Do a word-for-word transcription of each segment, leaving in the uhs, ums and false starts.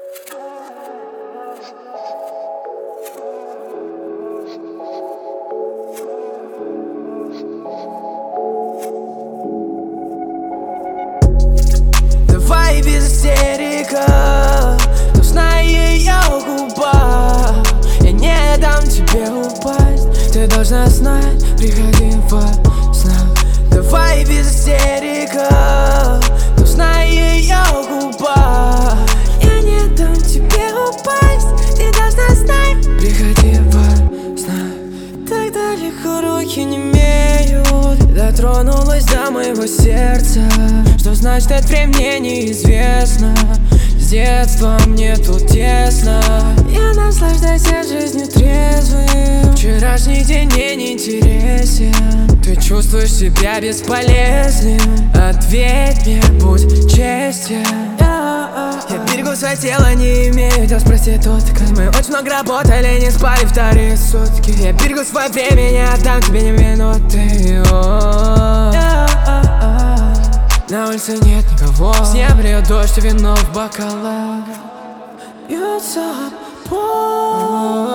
Давай без истерика, нужна ее губа. Я не дам тебе упасть, ты должна знать, приходи во снах. Давай без истерика, нужна ее губа. Я не дам тебе упасть, ты должна знать, приходи во снах. Так далеко руки не имеют, дотронулась до моего сердца. Что значит это время неизвестно. С детства мне тут тесно. Я наслаждаюсь жизнью трезвым. Вчерашний день мне не интересен. Ты чувствуешь себя бесполезным. Ответь мне, будь честен. Я берегу свое тело, не имею дел с проституткой. Мы очень много работали, не спали вторые сутки. Я берегу свое время, не отдам тебе ни минуты. На улице нет никого, с неба льет дождь и вино в бокалах. Бьется пол.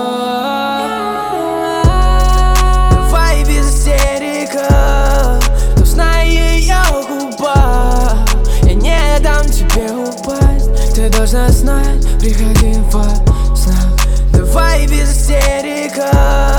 Давай без истерика, нужна ее губа. Я не дам тебе упасть, ты должна знать, приходи во снах. Давай без истерика.